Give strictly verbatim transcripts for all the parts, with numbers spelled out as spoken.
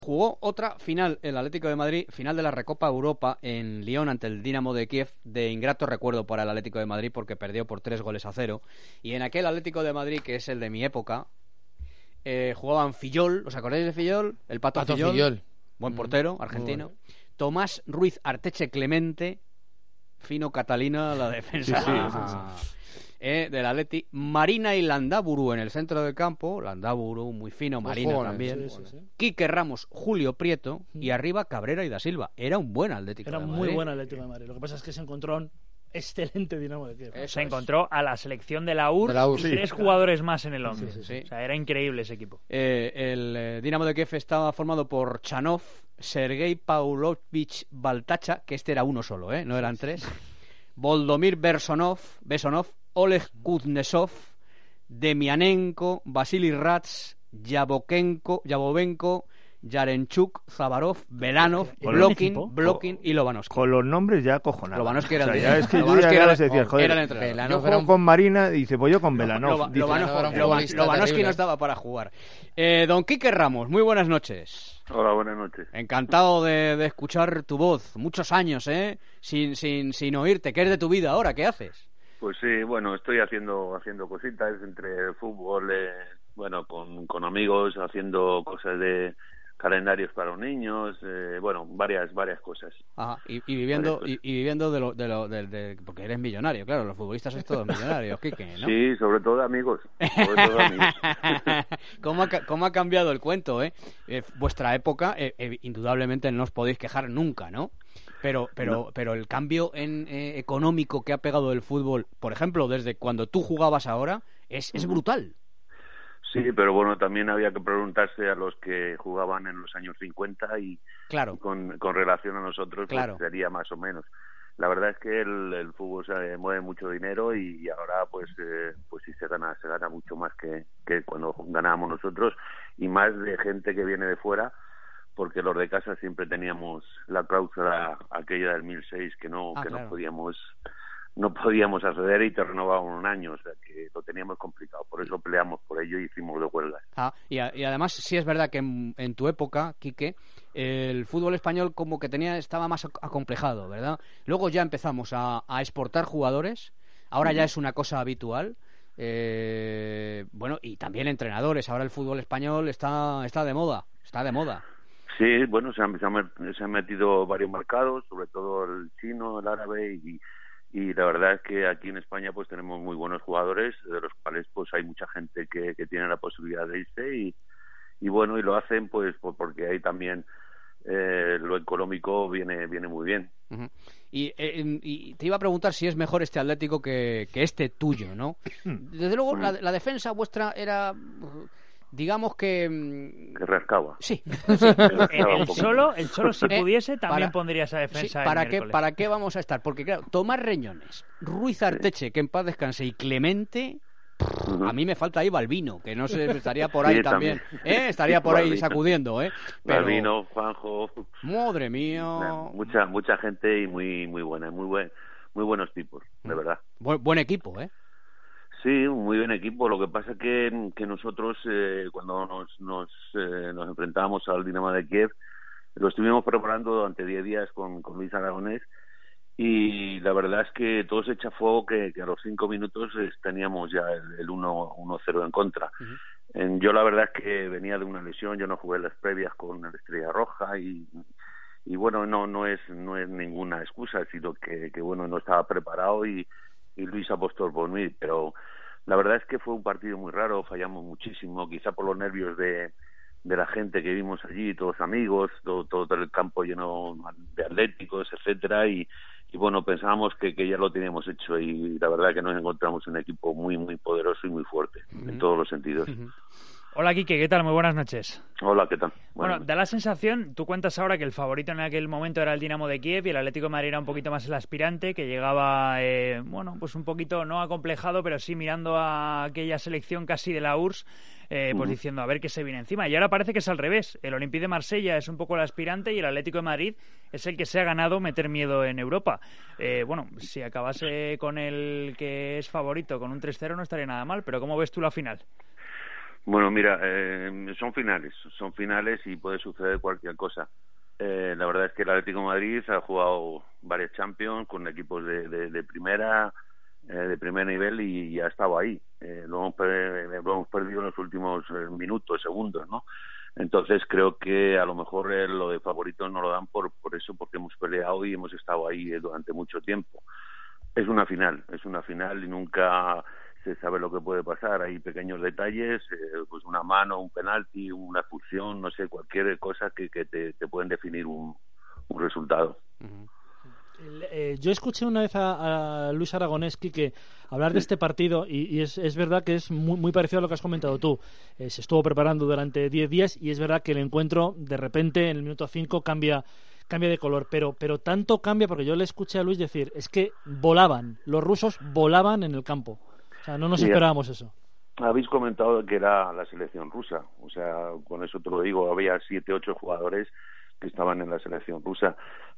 Jugó otra final el Atlético de Madrid, final de la Recopa Europa en Lyon ante el Dinamo de Kiev, de ingrato recuerdo para el Atlético de Madrid porque perdió por tres goles a cero. Y en aquel Atlético de Madrid, que es el de mi época, eh, jugaban Fillol, ¿os acordáis de Fillol? El Pato, Pato Fillol, Fillol. buen portero, Mm, argentino. bueno. Tomás Ruiz Arteche Clemente, Fino Catalina, la defensa. Sí, sí, Ah. Eh, del Atleti, Marina y Landaburu en el centro del campo, Landaburu muy fino, Los Marina jóvenes, también, sí, sí, sí. Quique Ramos, Julio Prieto y arriba Cabrera y Da Silva. Era un buen Atlético Era de muy Madrid. buen Atlético de Madrid. Lo que pasa es que se encontró un excelente Dinamo de Kiev. Eso Se es. encontró a la selección de la U R De la U R y S, sí. tres jugadores más en el once. Sí, sí, sí. O sea, era increíble ese equipo. Eh, el eh, Dinamo de Kiev estaba formado por Chanov, Sergei Pavlovich Baltacha, que este era uno solo, ¿eh? No eran tres. Voldomir Bersonov, Besonov, Oleg Kuznetsov, Demianenko, Vasily Rats, Yabokenko, Yabovenko, Yarenchuk, Zabarov, Belanov, ¿Era un Blokin, equipo? Blokin y Lobanovsky. Con los nombres ya cojonados. Lobanovsky era O sea, el ya de- es que yo Lobanovsky ya, era- ya les decía, joder, era el entrenador. yo Belanov juego era un- con Marina, dice, pues yo con Belanov. Loba- Dice, Lobanov- Belanov era un Loba- futbolista Lobanovsky terrible. no estaba para jugar. Eh, don Quique Ramos, muy buenas noches. Hola, buenas noches. Encantado de, de escuchar tu voz. Muchos años, ¿eh? Sin, sin, sin oírte. ¿Qué es de tu vida ahora? ¿Qué haces? Pues sí, bueno, estoy haciendo haciendo cositas entre fútbol, eh, bueno, con, con amigos, haciendo cosas de calendarios para los niños, eh, bueno, varias varias cosas. Ajá. Y, y viviendo Vale, y, y viviendo de lo, de lo de, de- porque eres millonario, claro. Los futbolistas sois todos millonarios, Quique, ¿no? Sí, sobre todo de amigos. Sobre todo de amigos. ¿Cómo, ha, ca- ¿Cómo ha cambiado el cuento, eh? Eh, vuestra época, eh, eh, indudablemente no os podéis quejar nunca, ¿no? Pero, pero, No. pero el cambio en, eh, económico que ha pegado el fútbol, por ejemplo, desde cuando tú jugabas ahora, es, es brutal. Sí, pero bueno, también había que preguntarse a los que jugaban en los años cincuenta y Claro. con, con relación a nosotros, Claro. pues sería más o menos. La verdad es que el, el fútbol se mueve mucho dinero y, y ahora pues eh, pues sí se gana se gana mucho más que, que cuando ganábamos nosotros y más de gente que viene de fuera, porque los de casa siempre teníamos la cláusula aquella del mil seis que no Ah, que claro. no podíamos no podíamos acceder y te renovaban un año, o sea que lo teníamos complicado, por eso peleamos por ello y hicimos de huelgas. Ah, y, a- y además sí es verdad que en, en tu época, Quique, el fútbol español como que tenía estaba más ac- acomplejado, ¿verdad? Luego ya empezamos a, a exportar jugadores, ahora ya es una cosa habitual. Eh, bueno, y también entrenadores. Ahora el fútbol español está está de moda, está de moda. Sí, bueno, se han, se han met- se han metido varios mercados, sobre todo el chino, el árabe y, y la verdad es que aquí en España pues tenemos muy buenos jugadores, de los cuales pues hay mucha gente que, que tiene la posibilidad de irse y, y bueno, y lo hacen pues por- porque ahí también eh, lo económico viene viene muy bien. Ujú. Y, eh, en- y te iba a preguntar si es mejor este Atlético que, que este tuyo, ¿no? Desde luego, la, la defensa vuestra era, digamos que... mm, Que rascaba. Sí, El, Estaba un el poquito. Cholo, el Cholo si Eh, pudiese, también para- pondría esa defensa sí, el ¿para, qué, miércoles. ¿Para qué vamos a estar? Porque claro, Tomás Reñones, Ruiz Arteche, que en paz descanse, y Clemente... Ujú. A mí me falta ahí Balbino, que no sé, estaría por ahí Sí, también. también. ¿Eh? Estaría por ahí Balbino. sacudiendo, ¿eh? Pero, Balbino, Juanjo, madre mía. mucha mucha gente y muy muy buena, muy buen muy buenos tipos, de verdad. Buen, buen equipo, ¿eh? Sí, un muy buen equipo. Lo que pasa que que nosotros eh, cuando nos nos, eh, nos enfrentábamos al Dinamo de Kiev lo estuvimos preparando durante diez días con, con Luis Aragonés y la verdad es que todo se echa fuego que, que a los cinco minutos eh, teníamos ya el, el uno cero en contra. Ujú. En- yo la verdad es que venía de una lesión, yo no jugué las previas con la Estrella Roja y y bueno, no no es no es ninguna excusa, sino que, que bueno, no estaba preparado y, y Luis apostó por mí, pero la verdad es que fue un partido muy raro, fallamos muchísimo, quizá por los nervios de, de la gente que vimos allí, todos amigos, todo, todo el campo lleno de atléticos, etcétera, y, y bueno, pensábamos que, que ya lo teníamos hecho y la verdad que nos encontramos un equipo muy muy poderoso y muy fuerte en todos los sentidos. Hola, Quique, ¿qué tal? Muy buenas noches. Hola, ¿qué tal? Bueno, da la sensación, tú cuentas ahora que el favorito en aquel momento era el Dinamo de Kiev y el Atlético de Madrid era un poquito más el aspirante, que llegaba, eh, bueno, pues un poquito no acomplejado, pero sí mirando a aquella selección casi de la U R S S, eh, pues Ujú. diciendo a ver qué se viene encima. Y ahora parece que es al revés. El Olympique de Marsella es un poco el aspirante y el Atlético de Madrid es el que se ha ganado meter miedo en Europa. Eh, bueno, si acabase con el que es favorito con un tres cero no estaría nada mal, pero ¿cómo ves tú la final? Bueno, mira, eh, son finales, son finales y puede suceder cualquier cosa. Eh, la verdad es que el Atlético de Madrid ha jugado varias Champions con equipos de, de, de primera eh, de primer nivel y, y ha estado ahí. Eh, lo, hemos, lo hemos perdido en los últimos eh, minutos, segundos, ¿no? Entonces creo que a lo mejor eh, lo de favoritos no lo dan por, por eso, porque hemos peleado y hemos estado ahí eh, durante mucho tiempo. Es una final, es una final y nunca se sabe lo que puede pasar. Hay pequeños detalles, eh, pues una mano, un penalti, una expulsión, no sé, cualquier cosa que, que te, te pueden definir un, un resultado. Uh-huh. El, eh, yo escuché una vez a, a Luis Aragoneski que hablar de este partido y, y es, es verdad que es muy, muy parecido a lo que has comentado tú. Eh, se estuvo preparando durante diez días y es verdad que el encuentro de repente en el minuto cinco cambia cambia de color, pero pero tanto cambia, porque yo le escuché a Luis decir, es que volaban, los rusos volaban en el campo. O sea, no nos sí, esperábamos eso. Habéis comentado que era la selección rusa, o sea, con eso te lo digo, había siete, ocho jugadores que estaban en la selección rusa.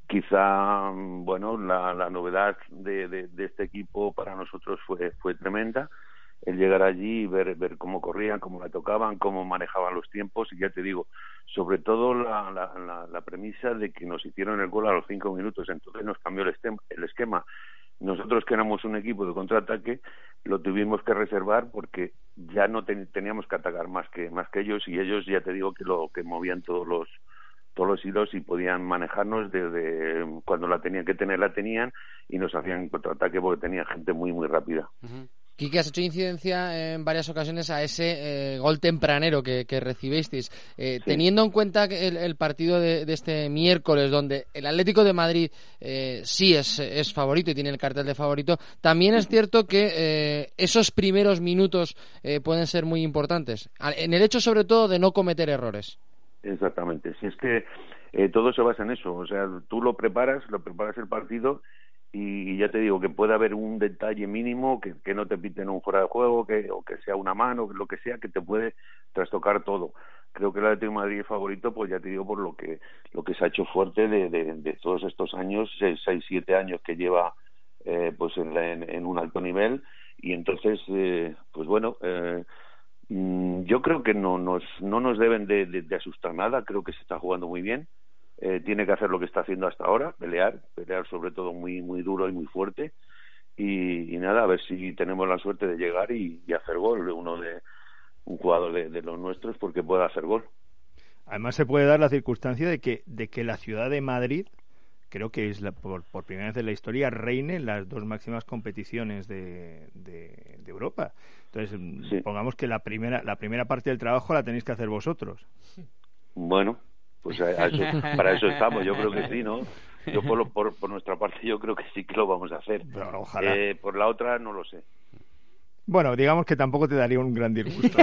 Quizá, bueno, la, la novedad de, de, de este equipo para nosotros fue fue tremenda. El llegar allí y ver, ver cómo corrían, cómo la tocaban, cómo manejaban los tiempos, y ya te digo, sobre todo la, la, la, la premisa de que nos hicieron el gol a los cinco minutos, entonces nos cambió el, estem, el esquema. Nosotros, que éramos un equipo de contraataque, lo tuvimos que reservar porque ya no ten, teníamos que atacar más que más que ellos, y ellos, ya te digo, que lo que movían todos los todos los hilos y podían manejarnos desde cuando la tenían que tener, la tenían, y nos hacían contraataque porque tenía gente muy, muy rápida. Uh-huh. Quique, has hecho incidencia en varias ocasiones a ese eh, gol tempranero que, que recibisteis. Eh, sí. Teniendo en cuenta que el, el partido de, de este miércoles, donde el Atlético de Madrid eh, sí es, es favorito y tiene el cartel de favorito, también es cierto que eh, esos primeros minutos eh, pueden ser muy importantes, en el hecho sobre todo de no cometer errores. Exactamente, si es que eh, todo se basa en eso, o sea, tú lo preparas, lo preparas el partido, y ya te digo que puede haber un detalle mínimo, que, que no te piten un fuera de juego, que, o que sea una mano, lo que sea, que te puede trastocar todo. Creo que el Atlético de Madrid es favorito, pues ya te digo, por lo que lo que se ha hecho fuerte de, de, de todos estos años, seis, seis, siete años que lleva eh, pues en, en, en un alto nivel, y entonces, eh, pues bueno, eh, yo creo que no nos no nos deben de, de, de asustar nada. Creo que se está jugando muy bien. Eh, tiene que hacer lo que está haciendo hasta ahora, pelear, pelear sobre todo muy muy duro y muy fuerte, y, y nada, a ver si tenemos la suerte de llegar y, y hacer gol, uno de un jugador de, de los nuestros, porque pueda hacer gol. Además se puede dar la circunstancia de que de que la ciudad de Madrid, creo que es la, por, por primera vez en la historia, reine en las dos máximas competiciones de, de, de Europa. Entonces, sí. Pongamos que la primera la primera parte del trabajo la tenéis que hacer vosotros. Bueno, pues a, a eso, para eso estamos, yo creo que sí, ¿no? Yo por, lo, por, por nuestra parte yo creo que sí que lo vamos a hacer. Pero ojalá. Eh, por la otra no lo sé. Bueno, digamos que tampoco te daría un gran disgusto.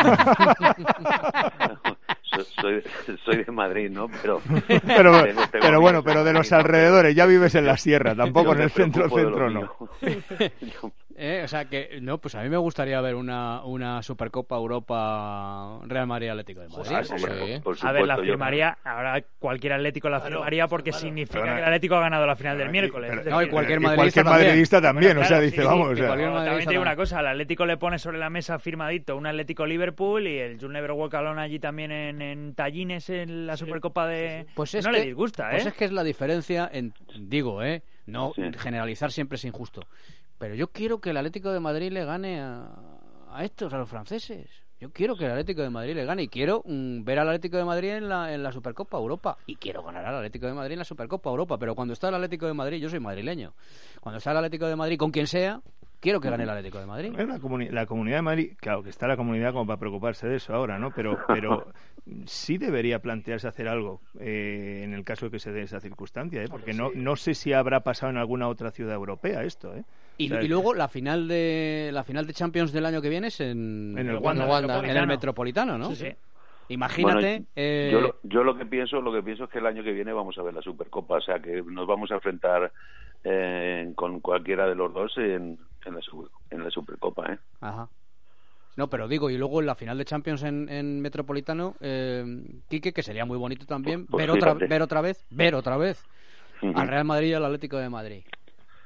soy, soy de Madrid, ¿no? Pero pero, tengo, tengo pero bueno, pero de los alrededores, ya vives en la sierra, tampoco en el centro centro no. Eh, o sea que, no, pues a mí me gustaría ver una, una Supercopa Europa Real Madrid Atlético de Madrid. Pues, hombre, sí. por, por supuesto, a ver, la firmaría, yo... ahora cualquier Atlético la firmaría porque claro, significa pero, que el Atlético ha ganado la final del miércoles. Pero, decir, no, y cualquier y madridista, cualquier madridista también, también. o sea, Claro, dice, sí, vamos. Sí, o sea. pero también te digo una cosa, al Atlético le pone sobre la mesa firmadito un Atlético-Liverpool y el You'll Never Walk Alone allí también en, en Tallines en la Supercopa de... Sí, sí. Pues es no que, le disgusta, ¿eh? Pues es que es la diferencia, en, digo, ¿eh? No, sí. Generalizar siempre es injusto. Pero yo quiero que el Atlético de Madrid le gane a, a estos, a los franceses. Yo quiero que el Atlético de Madrid le gane y quiero mm, ver al Atlético de Madrid en la, en la Supercopa Europa. Y quiero ganar al Atlético de Madrid en la Supercopa Europa. Pero cuando está el Atlético de Madrid, yo soy madrileño. Cuando está el Atlético de Madrid, con quien sea, quiero que gane el Atlético de Madrid. La, comuni- la Comunidad de Madrid, claro que está la comunidad como para preocuparse de eso ahora, ¿no? Pero, pero sí debería plantearse hacer algo eh, en el caso de que se dé esa circunstancia, ¿eh? Porque no, no sé si habrá pasado en alguna otra ciudad europea esto, ¿eh? Y, o sea, y luego la final de la final de Champions del año que viene es en, en el Wanda, Wanda, en el Metropolitano, ¿no? Sí, sí. Imagínate. Bueno, eh... yo, lo, yo lo que pienso, lo que pienso es que el año que viene vamos a ver la Supercopa, o sea que nos vamos a enfrentar eh, con cualquiera de los dos en, en, la, en la Supercopa, ¿eh? Ajá. No, pero digo, y luego en la final de Champions en, en Metropolitano, eh, Quique, que sería muy bonito también, pues, ver pues otra fíjate. ver otra vez, ver otra vez Uh-huh. al Real Madrid y al Atlético de Madrid.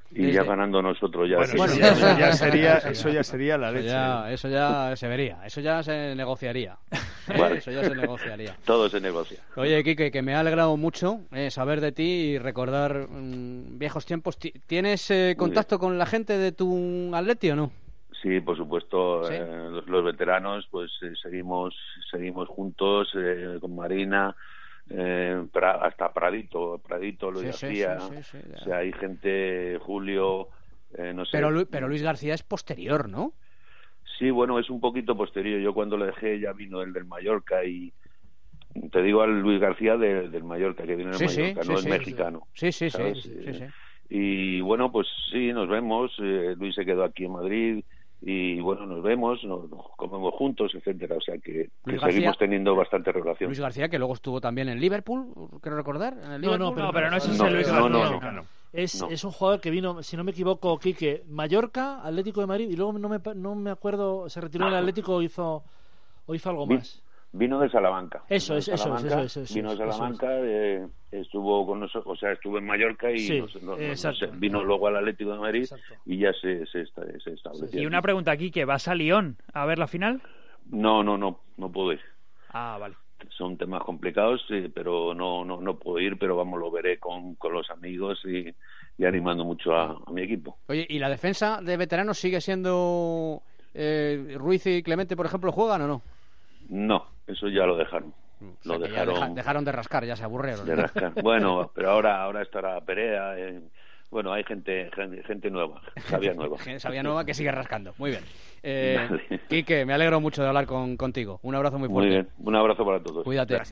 Y Desde... ya ganando nosotros ya. Bueno, sí, eso, sí, ya, sí. eso ya sería, eso ya sería la Eso leche. ya, eso ya se vería, eso ya se negociaría. ¿eh? Vale. Eso ya se negociaría. Todo se negocia. Oye, Quique, que me ha alegrado mucho eh, saber de ti y recordar mmm, viejos tiempos. ¿Tienes eh, contacto con la gente de tu Atleti o no? Sí, por supuesto. ¿Sí? Eh, los, los veteranos, pues eh, seguimos, seguimos juntos eh, con Marina. Eh, pra, hasta Pradito, Pradito, Luis Sí, García, sí, sí, sí, sí, o sea, hay gente, Julio, eh, no sé. Pero, Lu- pero Luis García es posterior, ¿no? Sí, bueno, es un poquito posterior. Yo cuando lo dejé ya vino el del Mallorca y te digo al Luis García de, del Mallorca, que viene del Sí, sí, Mallorca, sí, no sí, es mexicano. Sí, sí, sí, ¿sabes? sí, sí, sí. Y bueno, pues sí, nos vemos. Eh, Luis se quedó aquí en Madrid. Y bueno, nos vemos, nos, nos comemos juntos, etcétera, o sea que, que Luis seguimos García- teniendo bastante relación. Luis García, que luego estuvo también en Liverpool, quiero recordar. ¿En el No, no, Liverpool? pero, No, pero no es No, ese Luis no, García. no, no. Es, No. es un jugador que vino, si no me equivoco, Quique, Mallorca, Atlético de Madrid, y luego no me, no me acuerdo, se retiró del Atlético o hizo, o hizo algo Vi- más. Vino de Salamanca. Eso Vino de es, eso es, Salamanca, eso es, eso es, Vino de eso es. Salamanca, eh, estuvo con nosotros, o sea, estuvo en Mallorca y Sí, nos- nos- nos- exacto. nos- vino luego al Atlético de Madrid Exacto. y ya se, se, esta- se estableció. Y una pregunta aquí, que ¿vas a Lyon a ver la final? No, no, no, no puedo ir. Ah, vale. Son temas complicados, eh, pero no, no, no puedo ir, pero vamos, lo veré con, con los amigos y, y animando mucho a, a mi equipo. Oye, ¿y la defensa de veteranos sigue siendo eh, Ruiz y Clemente, por ejemplo, juegan o no? No, eso ya lo dejaron. O sea, Lo que ya dejaron deja- dejaron de rascar, ya se aburrieron. de ¿no? rascar. Bueno, pero ahora ahora estará Perea. Eh, bueno, hay gente, gente gente nueva, sabía nueva. Sabía Nueva que sigue rascando. Muy bien. Eh, Vale. Quique, me alegro mucho de hablar con, contigo. Un abrazo muy fuerte. Muy bien, un abrazo para todos. Cuídate.